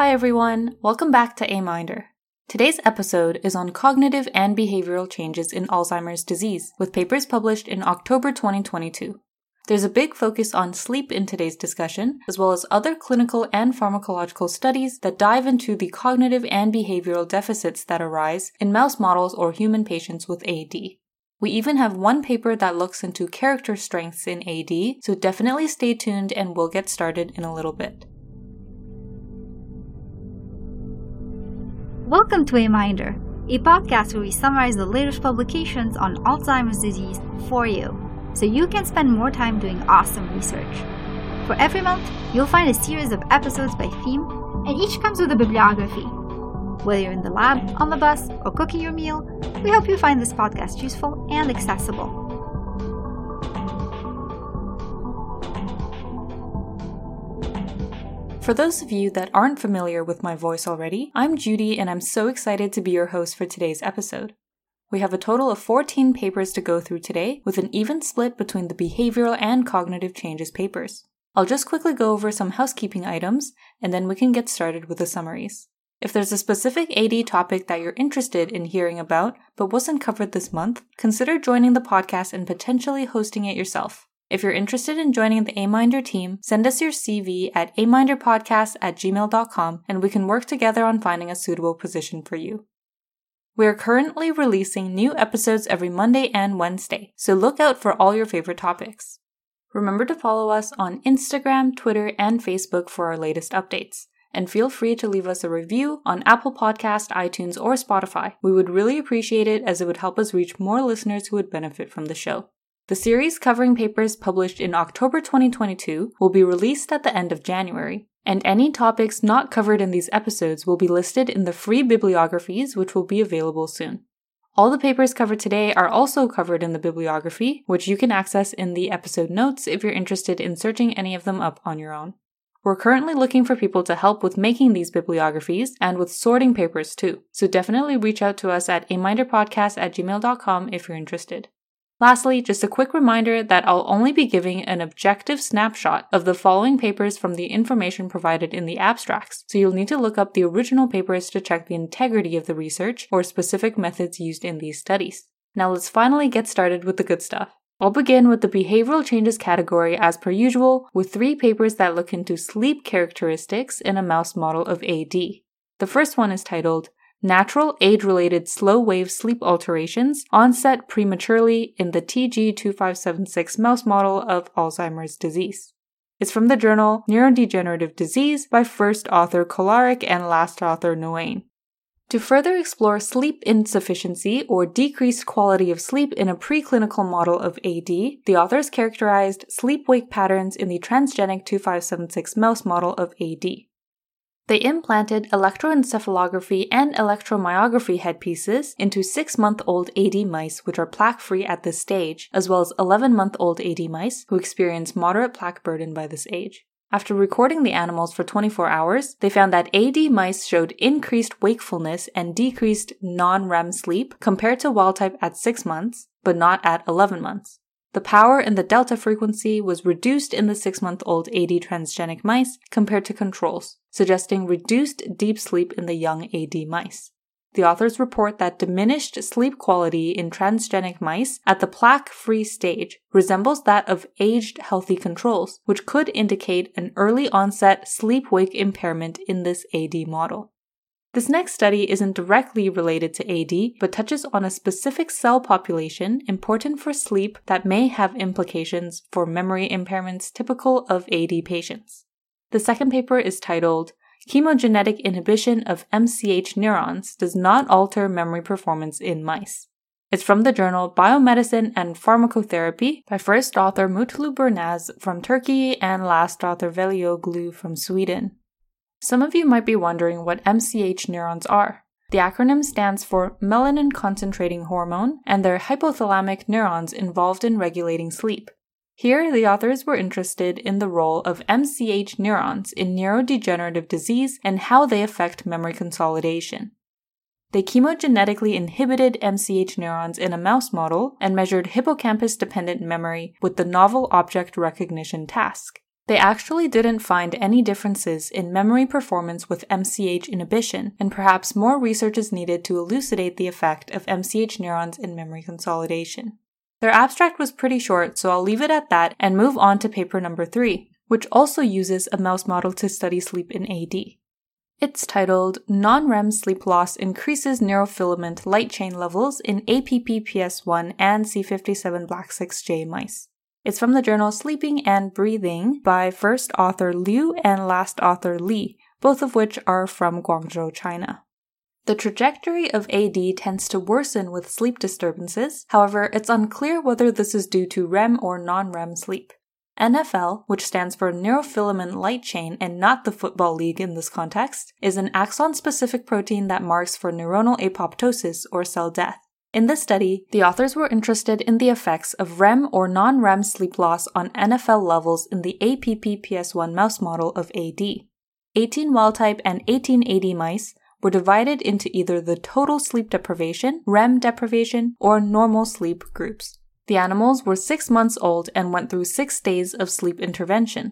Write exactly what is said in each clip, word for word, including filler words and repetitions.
Hi everyone, welcome back to A-Minder. Today's episode is on cognitive and behavioral changes in Alzheimer's disease, with papers published in October twenty twenty-two. There's a big focus on sleep in today's discussion, as well as other clinical and pharmacological studies that dive into the cognitive and behavioral deficits that arise in mouse models or human patients with A D. We even have one paper that looks into character strengths in A D, so definitely stay tuned and we'll get started in a little bit. Welcome to A-Minder, a podcast where we summarize the latest publications on Alzheimer's disease for you, so you can spend more time doing awesome research. For every month, you'll find a series of episodes by theme, and each comes with a bibliography. Whether you're in the lab, on the bus, or cooking your meal, we hope you find this podcast useful and accessible. For those of you that aren't familiar with my voice already, I'm Judy and I'm so excited to be your host for today's episode. We have a total of fourteen papers to go through today, with an even split between the behavioral and cognitive changes papers. I'll just quickly go over some housekeeping items, and then we can get started with the summaries. If there's a specific A D topic that you're interested in hearing about but wasn't covered this month, consider joining the podcast and potentially hosting it yourself. If you're interested in joining the A-Minder team, send us your C V at a minder podcast at gmail dot com and we can work together on finding a suitable position for you. We are currently releasing new episodes every Monday and Wednesday, so look out for all your favorite topics. Remember to follow us on Instagram, Twitter, and Facebook for our latest updates. And feel free to leave us a review on Apple Podcast, iTunes, or Spotify. We would really appreciate it as it would help us reach more listeners who would benefit from the show. The series covering papers published in October twenty twenty-two will be released at the end of January, and any topics not covered in these episodes will be listed in the free bibliographies, which will be available soon. All the papers covered today are also covered in the bibliography, which you can access in the episode notes if you're interested in searching any of them up on your own. We're currently looking for people to help with making these bibliographies and with sorting papers too, so definitely reach out to us at a minder podcast at gmail dot com if you're interested. Lastly, just a quick reminder that I'll only be giving an objective snapshot of the following papers from the information provided in the abstracts, so you'll need to look up the original papers to check the integrity of the research or specific methods used in these studies. Now let's finally get started with the good stuff. I'll begin with the behavioral changes category as per usual, with three papers that look into sleep characteristics in a mouse model of A D. The first one is titled Natural Age-Related Slow-Wave Sleep Alterations Onset Prematurely in the T G two five seven six Mouse Model of Alzheimer's Disease. It's from the journal Neurodegenerative Disease by first author Kolarek and last author Noain. To further explore sleep insufficiency or decreased quality of sleep in a preclinical model of A D, the authors characterized sleep-wake patterns in the transgenic two five seven six mouse model of A D. They implanted electroencephalography and electromyography headpieces into six-month-old A D mice which are plaque-free at this stage, as well as eleven-month-old A D mice who experience moderate plaque burden by this age. After recording the animals for twenty-four hours, they found that A D mice showed increased wakefulness and decreased non-R E M sleep compared to wild-type at six months, but not at eleven months. The power in the delta frequency was reduced in the six-month-old A D transgenic mice compared to controls, suggesting reduced deep sleep in the young A D mice. The authors report that diminished sleep quality in transgenic mice at the plaque-free stage resembles that of aged healthy controls, which could indicate an early-onset sleep-wake impairment in this A D model. This next study isn't directly related to A D, but touches on a specific cell population important for sleep that may have implications for memory impairments typical of A D patients. The second paper is titled, Chemogenetic Inhibition of M C H Neurons Does Not Alter Memory Performance in Mice. It's from the journal Biomedicine and Pharmacotherapy by first author Mutlu Burnaz from Turkey and last author Velioglu from Sweden. Some of you might be wondering what M C H neurons are. The acronym stands for Melanin Concentrating Hormone, and they're hypothalamic neurons involved in regulating sleep. Here, the authors were interested in the role of M C H neurons in neurodegenerative disease and how they affect memory consolidation. They chemogenetically inhibited M C H neurons in a mouse model and measured hippocampus-dependent memory with the novel object recognition task. They actually didn't find any differences in memory performance with M C H inhibition, and perhaps more research is needed to elucidate the effect of M C H neurons in memory consolidation. Their abstract was pretty short, so I'll leave it at that and move on to paper number three, which also uses a mouse model to study sleep in A D. It's titled Non-R E M Sleep Loss Increases Neurofilament Light Chain Levels in A P P P S one and C fifty-seven Black six J Mice. It's from the journal Sleeping and Breathing by first author Liu and last author Li, both of which are from Guangzhou, China. The trajectory of A D tends to worsen with sleep disturbances, however, it's unclear whether this is due to R E M or non-R E M sleep. N F L, which stands for Neurofilament Light Chain and not the Football League in this context, is an axon-specific protein that marks for neuronal apoptosis or cell death. In this study, the authors were interested in the effects of R E M or non-R E M sleep loss on N F L levels in the A P P P S one mouse model of A D. eighteen wild-type and eighteen A D mice were divided into either the total sleep deprivation, R E M deprivation, or normal sleep groups. The animals were six months old and went through six days of sleep intervention.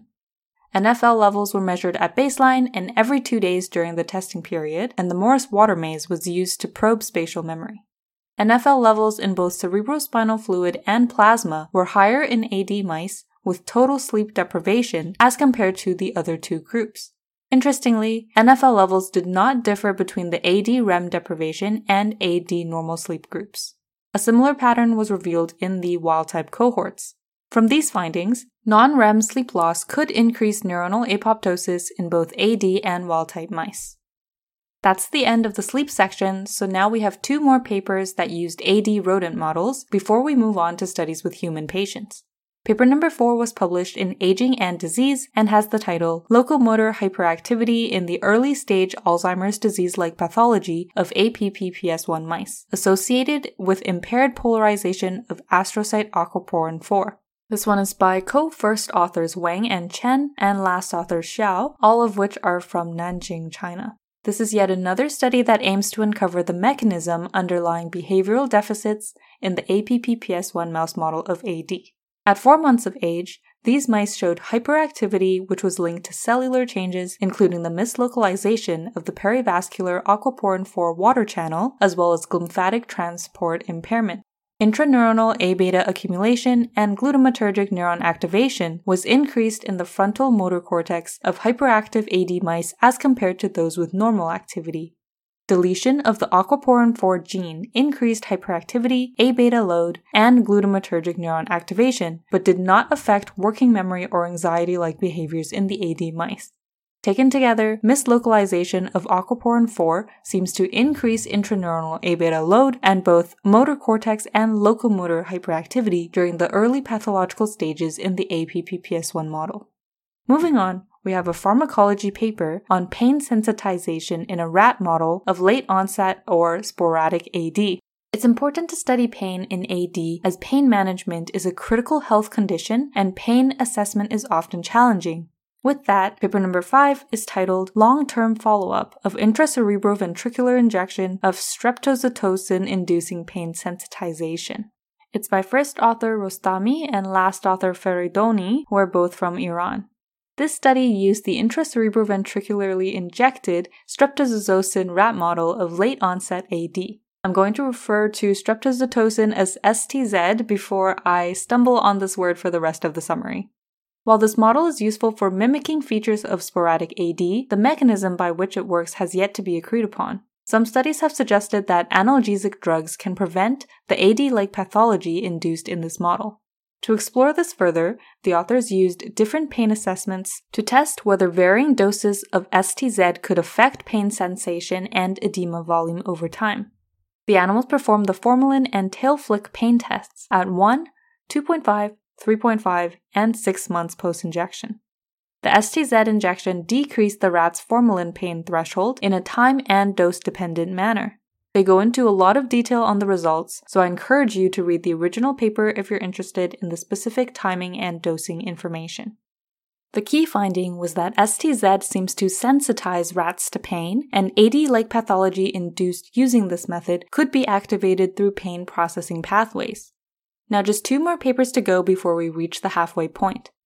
N F L levels were measured at baseline and every two days during the testing period, and the Morris Water Maze was used to probe spatial memory. N F L levels in both cerebrospinal fluid and plasma were higher in A D mice with total sleep deprivation as compared to the other two groups. Interestingly, N F L levels did not differ between the A D R E M deprivation and A D normal sleep groups. A similar pattern was revealed in the wild-type cohorts. From these findings, non-R E M sleep loss could increase neuronal apoptosis in both A D and wild-type mice. That's the end of the sleep section, so now we have two more papers that used A D rodent models before we move on to studies with human patients. Paper number four was published in Aging and Disease and has the title Locomotor Hyperactivity in the Early Stage Alzheimer's Disease-like Pathology of A P P P S one Mice, associated with impaired polarization of astrocyte aquaporin four. This one is by co-first authors Wang and Chen and last author Xiao, all of which are from Nanjing, China. This is yet another study that aims to uncover the mechanism underlying behavioral deficits in the A P P P S one mouse model of A D. At four months of age, these mice showed hyperactivity which was linked to cellular changes including the mislocalization of the perivascular aquaporin four water channel as well as glymphatic transport impairment. Intraneuronal A beta accumulation and glutamatergic neuron activation was increased in the frontal motor cortex of hyperactive A D mice as compared to those with normal activity. Deletion of the aquaporin four gene increased hyperactivity, A beta load, and glutamatergic neuron activation, but did not affect working memory or anxiety-like behaviors in the A D mice. Taken together, mislocalization of aquaporin four seems to increase intraneuronal A beta load and both motor cortex and locomotor hyperactivity during the early pathological stages in the A P P P S one model. Moving on, we have a pharmacology paper on pain sensitization in a rat model of late onset or sporadic A D. It's important to study pain in A D as pain management is a critical health condition and pain assessment is often challenging. With that, paper number five is titled Long-Term Follow-up of Intracerebroventricular Injection of Streptozotocin-Inducing Pain Sensitization. It's by first author Rostami and last author Feridoni, who are both from Iran. This study used the intracerebroventricularly injected streptozotocin rat model of late-onset A D. I'm going to refer to streptozotocin as S T Z before I stumble on this word for the rest of the summary. While this model is useful for mimicking features of sporadic A D, the mechanism by which it works has yet to be agreed upon. Some studies have suggested that analgesic drugs can prevent the A D-like pathology induced in this model. To explore this further, the authors used different pain assessments to test whether varying doses of S T Z could affect pain sensation and edema volume over time. The animals performed the formalin and tail flick pain tests at one, two point five, three point five, and six months post-injection. The S T Z injection decreased the rat's formalin pain threshold in a time and dose-dependent manner. They go into a lot of detail on the results, so I encourage you to read the original paper if you're interested in the specific timing and dosing information. The key finding was that S T Z seems to sensitize rats to pain, and A D-like pathology induced using this method could be activated through pain processing pathways. Now just two more papers to go before we reach the halfway point.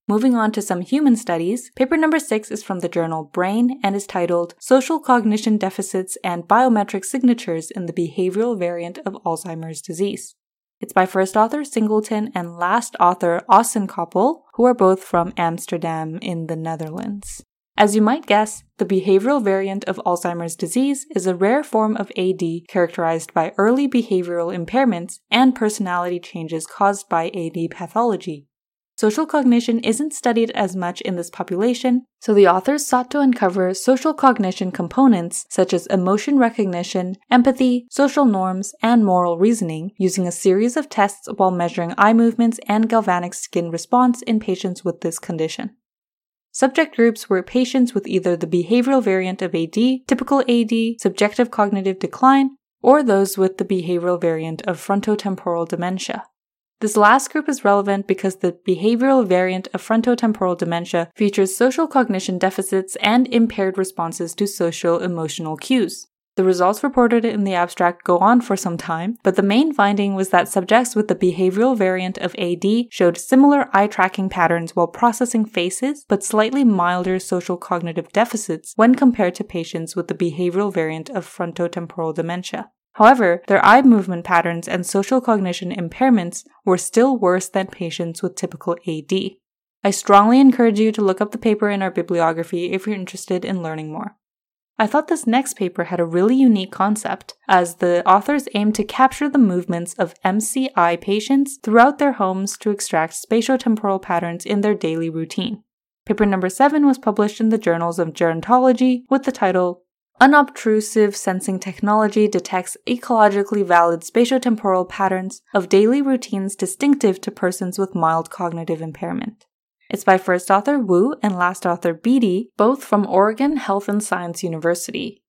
Moving on to some human studies, paper number six is from the journal Brain and is titled Social Cognition Deficits and Biometric Signatures in the Behavioral Variant of Alzheimer's Disease. It's by first author Singleton and last author Ossenkoppel, who are both from Amsterdam in the Netherlands. As you might guess, the behavioral variant of Alzheimer's disease is a rare form of A D characterized by early behavioral impairments and personality changes caused by A D pathology. Social cognition isn't studied as much in this population, so the authors sought to uncover social cognition components such as emotion recognition, empathy, social norms, and moral reasoning using a series of tests while measuring eye movements and galvanic skin response in patients with this condition. Subject groups were patients with either the behavioral variant of A D, typical A D, subjective cognitive decline, or those with the behavioral variant of frontotemporal dementia. This last group is relevant because the behavioral variant of frontotemporal dementia features social cognition deficits and impaired responses to social emotional cues. The results reported in the abstract go on for some time, but the main finding was that subjects with the behavioral variant of A D showed similar eye tracking patterns while processing faces, but slightly milder social cognitive deficits when compared to patients with the behavioral variant of frontotemporal dementia. However, their eye movement patterns and social cognition impairments were still worse than patients with typical A D. I strongly encourage you to look up the paper in our bibliography if you're interested in learning more. I thought this next paper had a really unique concept, as the authors aimed to capture the movements of M C I patients throughout their homes to extract spatiotemporal patterns in their daily routine. Paper number seven was published in the Journals of Gerontology with the title Unobtrusive Sensing Technology Detects Ecologically Valid Spatiotemporal Patterns of Daily Routines Distinctive to Persons with Mild Cognitive Impairment. It's by first author Wu and last author Beatty, both from Oregon Health and Science University.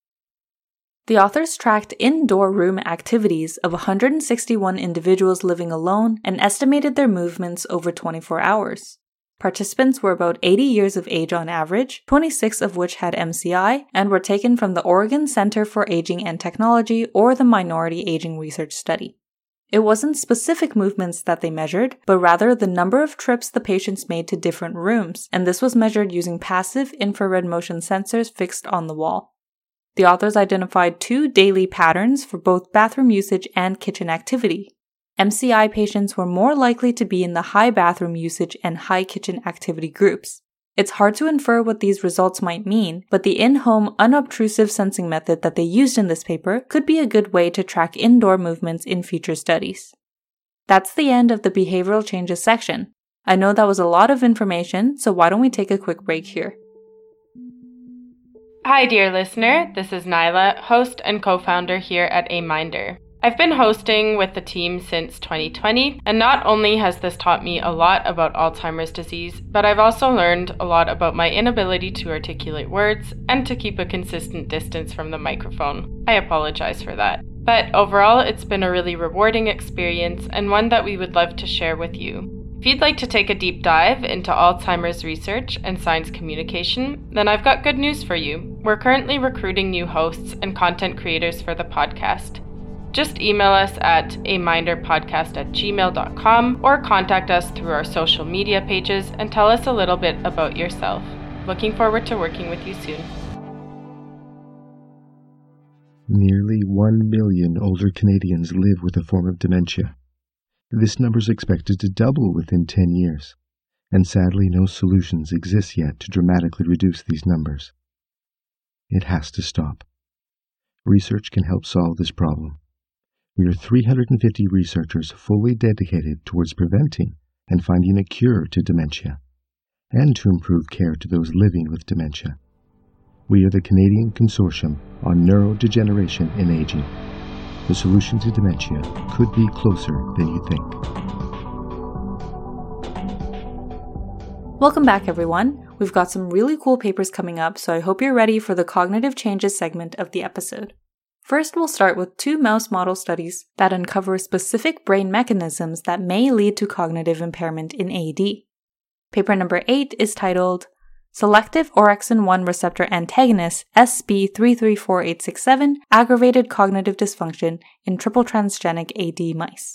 The authors tracked indoor room activities of one hundred sixty-one individuals living alone and estimated their movements over twenty-four hours. Participants were about eighty years of age on average, twenty-six of which had M C I, and were taken from the Oregon Center for Aging and Technology or the Minority Aging Research Study. It wasn't specific movements that they measured, but rather the number of trips the patients made to different rooms, and this was measured using passive infrared motion sensors fixed on the wall. The authors identified two daily patterns for both bathroom usage and kitchen activity. M C I patients were more likely to be in the high bathroom usage and high kitchen activity groups. It's hard to infer what these results might mean, but the in-home unobtrusive sensing method that they used in this paper could be a good way to track indoor movements in future studies. That's the end of the behavioral changes section. I know that was a lot of information, so why don't we take a quick break here? Hi dear listener, this is Nyla, host and co-founder here at Aminder. I've been hosting with the team since twenty twenty, and not only has this taught me a lot about Alzheimer's disease, but I've also learned a lot about my inability to articulate words and to keep a consistent distance from the microphone. I apologize for that. But overall, it's been a really rewarding experience and one that we would love to share with you. If you'd like to take a deep dive into Alzheimer's research and science communication, then I've got good news for you. We're currently recruiting new hosts and content creators for the podcast. Just email us at aminderpodcast at gmail dot com or contact us through our social media pages and tell us a little bit about yourself. Looking forward to working with you soon. Nearly one million older Canadians live with a form of dementia. This number is expected to double within ten years, and sadly no solutions exist yet to dramatically reduce these numbers. It has to stop. Research can help solve this problem. We are three hundred fifty researchers fully dedicated towards preventing and finding a cure to dementia, and to improve care to those living with dementia. We are the Canadian Consortium on Neurodegeneration in Aging. The solution to dementia could be closer than you think. Welcome back, everyone. We've got some really cool papers coming up, so I hope you're ready for the cognitive changes segment of the episode. First, we'll start with two mouse model studies that uncover specific brain mechanisms that may lead to cognitive impairment in A D. Paper number eight is titled Selective Orexin one Receptor Antagonist S B three three four eight six seven Aggravated Cognitive Dysfunction in Triple Transgenic A D Mice.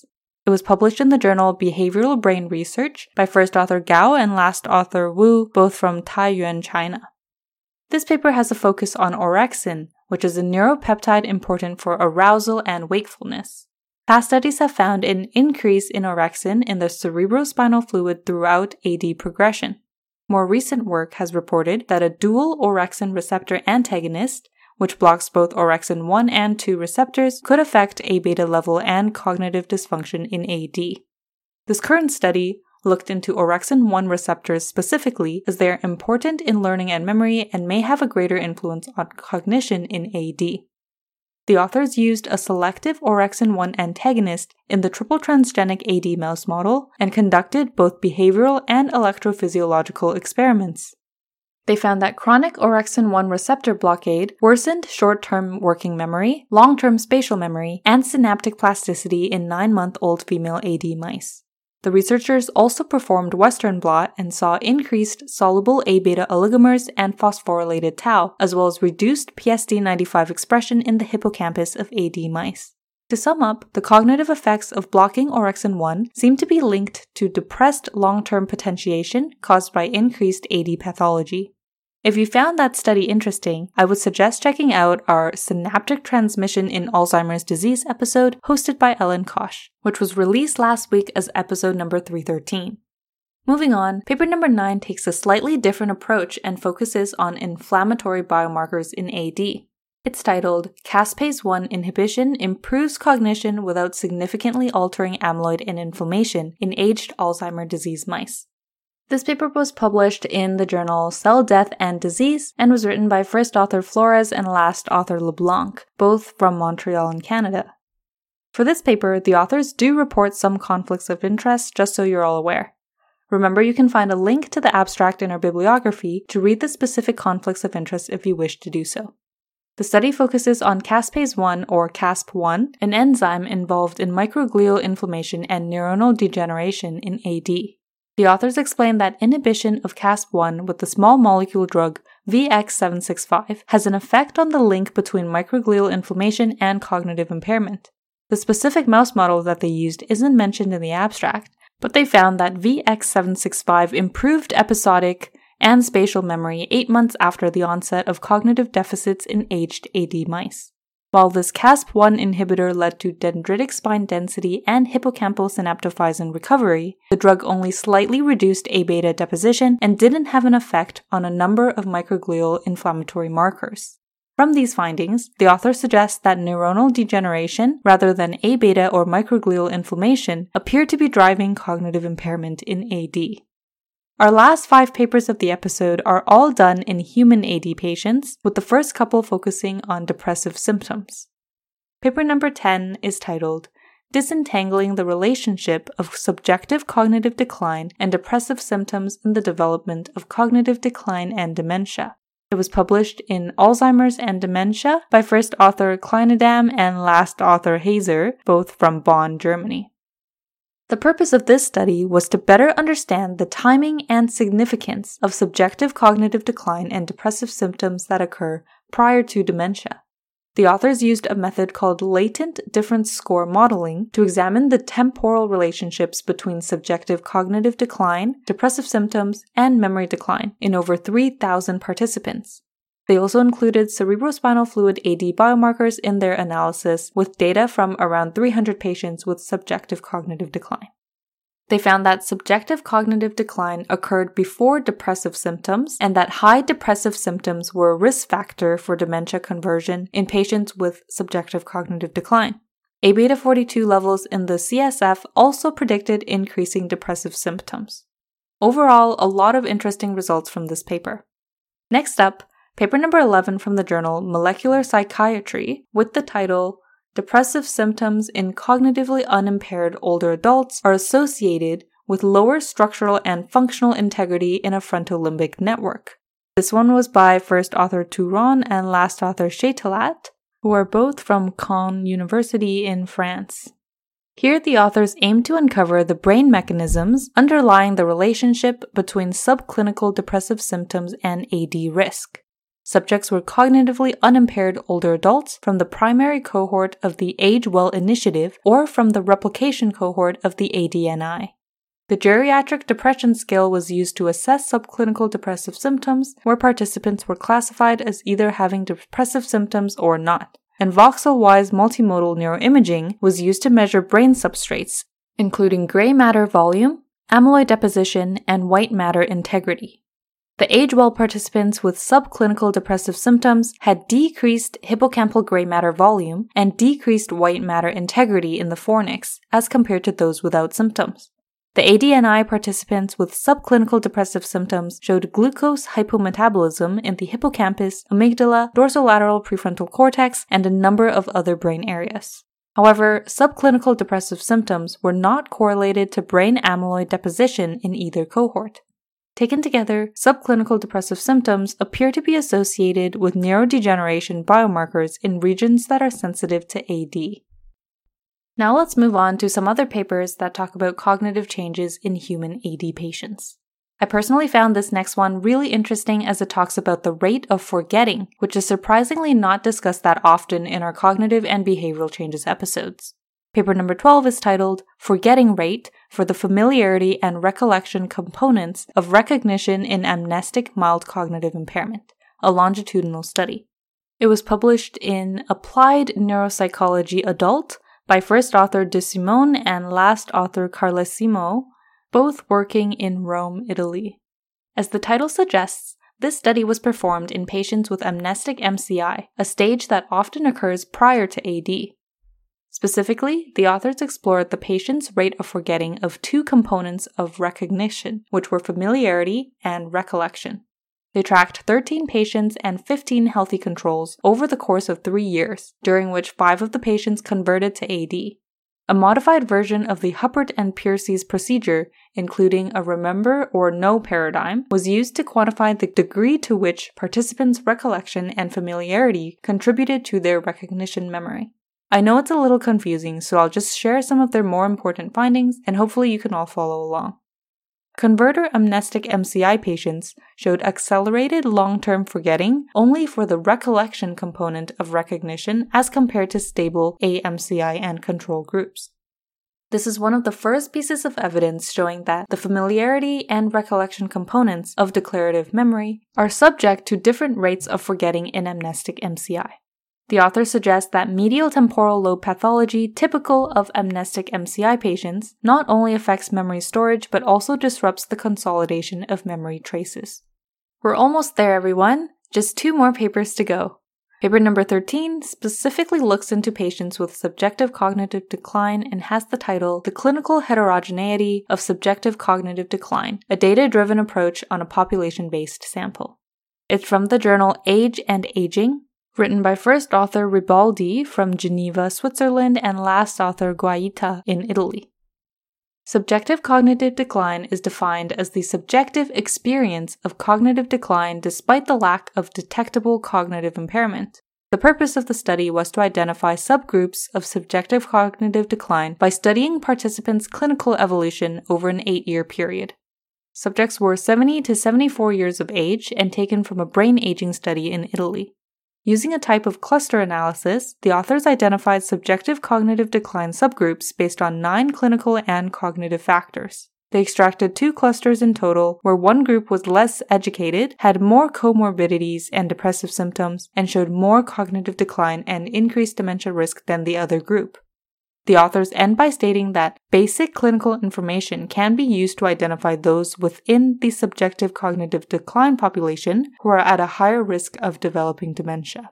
It was published in the journal Behavioral Brain Research by first author Gao and last author Wu, both from Taiyuan, China. This paper has a focus on orexin, which is a neuropeptide important for arousal and wakefulness. Past studies have found an increase in orexin in the cerebrospinal fluid throughout A D progression. More recent work has reported that a dual orexin receptor antagonist, which blocks both orexin one and two receptors, could affect A beta level and cognitive dysfunction in A D. This current study looked into orexin one receptors specifically as they are important in learning and memory and may have a greater influence on cognition in A D. The authors used a selective orexin one antagonist in the triple transgenic A D mouse model and conducted both behavioral and electrophysiological experiments. They found that chronic orexin one receptor blockade worsened short-term working memory, long-term spatial memory, and synaptic plasticity in nine-month-old female A D mice. The researchers also performed Western blot and saw increased soluble A beta oligomers and phosphorylated tau, as well as reduced P S D ninety-five expression in the hippocampus of A D mice. To sum up, the cognitive effects of blocking orexin one seem to be linked to depressed long-term potentiation caused by increased A D pathology. If you found that study interesting, I would suggest checking out our Synaptic Transmission in Alzheimer's Disease episode hosted by Ellen Kosh, which was released last week as episode number three thirteen. Moving on, paper number nine takes a slightly different approach and focuses on inflammatory biomarkers in A D. It's titled, Caspase one Inhibition Improves Cognition Without Significantly Altering Amyloid and Inflammation in Aged Alzheimer's Disease Mice. This paper was published in the journal Cell Death and Disease and was written by first author Flores and last author LeBlanc, both from Montreal in Canada. For this paper, the authors do report some conflicts of interest, just so you're all aware. Remember, you can find a link to the abstract in our bibliography to read the specific conflicts of interest if you wish to do so. The study focuses on caspase one or C A S P one, an enzyme involved in microglial inflammation and neuronal degeneration in A D. The authors explain that inhibition of C A S P one with the small molecule drug V X seven sixty-five has an effect on the link between microglial inflammation and cognitive impairment. The specific mouse model that they used isn't mentioned in the abstract, but they found that V X seven sixty-five improved episodic and spatial memory eight months after the onset of cognitive deficits in aged A D mice. While this C A S P one inhibitor led to dendritic spine density and hippocampal synaptophysin recovery, the drug only slightly reduced A beta deposition and didn't have an effect on a number of microglial inflammatory markers. From these findings, the author suggests that neuronal degeneration, rather than A beta or microglial inflammation, appear to be driving cognitive impairment in A D. Our last five papers of the episode are all done in human A D patients, with the first couple focusing on depressive symptoms. Paper number ten is titled, Disentangling the Relationship of Subjective Cognitive Decline and Depressive Symptoms in the Development of Cognitive Decline and Dementia. It was published in Alzheimer's and Dementia by first author Kleinedam and last author Hazer, both from Bonn, Germany. The purpose of this study was to better understand the timing and significance of subjective cognitive decline and depressive symptoms that occur prior to dementia. The authors used a method called latent difference score modeling to examine the temporal relationships between subjective cognitive decline, depressive symptoms, and memory decline in over three thousand participants. They also included cerebrospinal fluid A D biomarkers in their analysis with data from around three hundred patients with subjective cognitive decline. They found that subjective cognitive decline occurred before depressive symptoms and that high depressive symptoms were a risk factor for dementia conversion in patients with subjective cognitive decline. A beta forty-two levels in the C S F also predicted increasing depressive symptoms. Overall, a lot of interesting results from this paper. Next up, paper number eleven from the journal Molecular Psychiatry with the title, Depressive Symptoms in Cognitively Unimpaired Older Adults are Associated with Lower Structural and Functional Integrity in a Frontolimbic Network. This one was by first author Touron and last author Chatelat, who are both from Caen University in France. Here, the authors aim to uncover the brain mechanisms underlying the relationship between subclinical depressive symptoms and A D risk. Subjects were cognitively unimpaired older adults from the primary cohort of the Age Well Initiative or from the replication cohort of the A D N I. The Geriatric Depression Scale was used to assess subclinical depressive symptoms, where participants were classified as either having depressive symptoms or not. And voxel-wise multimodal neuroimaging was used to measure brain substrates, including gray matter volume, amyloid deposition, and white matter integrity. The Age-Well participants with subclinical depressive symptoms had decreased hippocampal gray matter volume and decreased white matter integrity in the fornix as compared to those without symptoms. The A D N I participants with subclinical depressive symptoms showed glucose hypometabolism in the hippocampus, amygdala, dorsolateral prefrontal cortex, and a number of other brain areas. However, subclinical depressive symptoms were not correlated to brain amyloid deposition in either cohort. Taken together, subclinical depressive symptoms appear to be associated with neurodegeneration biomarkers in regions that are sensitive to A D. Now let's move on to some other papers that talk about cognitive changes in human A D patients. I personally found this next one really interesting as it talks about the rate of forgetting, which is surprisingly not discussed that often in our cognitive and behavioral changes episodes. Paper number twelve is titled Forgetting Rate for the Familiarity and Recollection Components of Recognition in Amnestic Mild Cognitive Impairment, a longitudinal study. It was published in Applied Neuropsychology Adult by first author De Simone and last author Carlesimo, both working in Rome, Italy. As the title suggests, this study was performed in patients with amnestic M C I, a stage that often occurs prior to A D. Specifically, the authors explored the patient's rate of forgetting of two components of recognition, which were familiarity and recollection. They tracked thirteen patients and fifteen healthy controls over the course of three years, during which five of the patients converted to A D. A modified version of the Huppert and Piercy's procedure, including a remember or know paradigm, was used to quantify the degree to which participants' recollection and familiarity contributed to their recognition memory. I know it's a little confusing, so I'll just share some of their more important findings, and hopefully you can all follow along. Converter amnestic M C I patients showed accelerated long-term forgetting only for the recollection component of recognition as compared to stable A M C I and control groups. This is one of the first pieces of evidence showing that the familiarity and recollection components of declarative memory are subject to different rates of forgetting in amnestic M C I. The authors suggest that medial temporal lobe pathology typical of amnestic M C I patients not only affects memory storage but also disrupts the consolidation of memory traces. We're almost there, everyone. Just two more papers to go. Paper number thirteen specifically looks into patients with subjective cognitive decline and has the title The Clinical Heterogeneity of Subjective Cognitive Decline, a data-driven approach on a population-based sample. It's from the journal Age and Aging, written by first author Ribaldi from Geneva, Switzerland, and last author Guaita in Italy. Subjective cognitive decline is defined as the subjective experience of cognitive decline despite the lack of detectable cognitive impairment. The purpose of the study was to identify subgroups of subjective cognitive decline by studying participants' clinical evolution over an eight-year period. Subjects were seventy to seventy-four years of age and taken from a brain aging study in Italy. Using a type of cluster analysis, the authors identified subjective cognitive decline subgroups based on nine clinical and cognitive factors. They extracted two clusters in total, where one group was less educated, had more comorbidities and depressive symptoms, and showed more cognitive decline and increased dementia risk than the other group. The authors end by stating that basic clinical information can be used to identify those within the subjective cognitive decline population who are at a higher risk of developing dementia.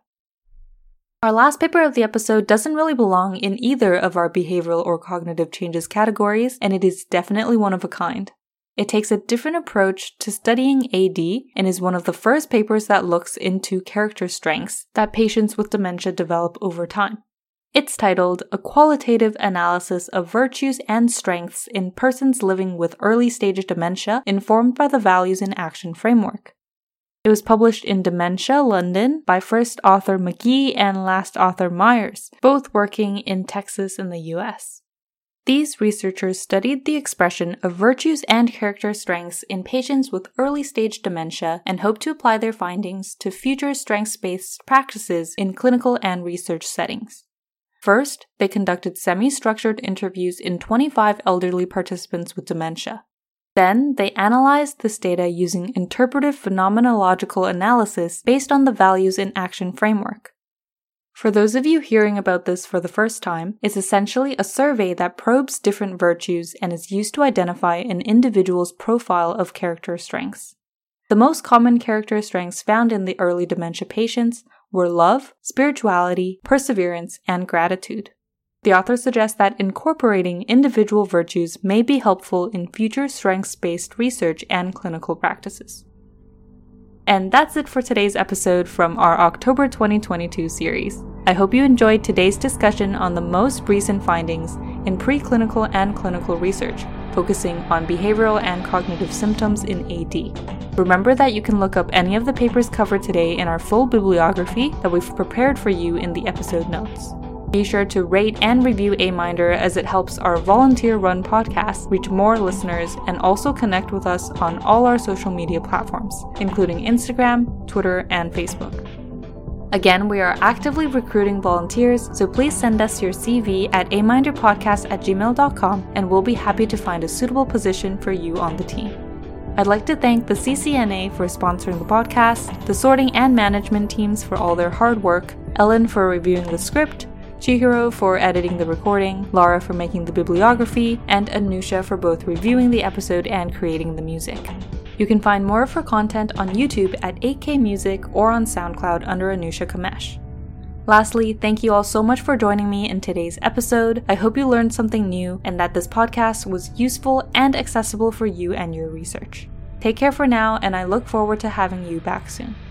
Our last paper of the episode doesn't really belong in either of our behavioral or cognitive changes categories, and it is definitely one of a kind. It takes a different approach to studying A D and is one of the first papers that looks into character strengths that patients with dementia develop over time. It's titled A Qualitative Analysis of Virtues and Strengths in Persons Living with Early-Stage Dementia Informed by the Values in Action Framework. It was published in Dementia, London, by first author McGee and last author Myers, both working in Texas in the U S. These researchers studied the expression of virtues and character strengths in patients with early-stage dementia and hope to apply their findings to future strengths-based practices in clinical and research settings. First, they conducted semi-structured interviews in twenty-five elderly participants with dementia. Then, they analyzed this data using interpretive phenomenological analysis based on the values in action framework. For those of you hearing about this for the first time, it's essentially a survey that probes different virtues and is used to identify an individual's profile of character strengths. The most common character strengths found in the early dementia patients were love, spirituality, perseverance, and gratitude. The author suggests that incorporating individual virtues may be helpful in future strengths-based research and clinical practices. And that's it for today's episode from our October twenty twenty-two series. I hope you enjoyed today's discussion on the most recent findings in preclinical and clinical research, focusing on behavioral and cognitive symptoms in A D. Remember that you can look up any of the papers covered today in our full bibliography that we've prepared for you in the episode notes. Be sure to rate and review AMinder as it helps our volunteer-run podcast reach more listeners and also connect with us on all our social media platforms, including Instagram, Twitter, and Facebook. Again, we are actively recruiting volunteers, so please send us your C V at aminderpodcast at gmail dot com and we'll be happy to find a suitable position for you on the team. I'd like to thank the C C N A for sponsoring the podcast, the sorting and management teams for all their hard work, Ellen for reviewing the script, Chihiro for editing the recording, Lara for making the bibliography, and Anusha for both reviewing the episode and creating the music. You can find more of her content on YouTube at eight K Music or on SoundCloud under Anusha Kamesh. Lastly, thank you all so much for joining me in today's episode. I hope you learned something new and that this podcast was useful and accessible for you and your research. Take care for now, and I look forward to having you back soon.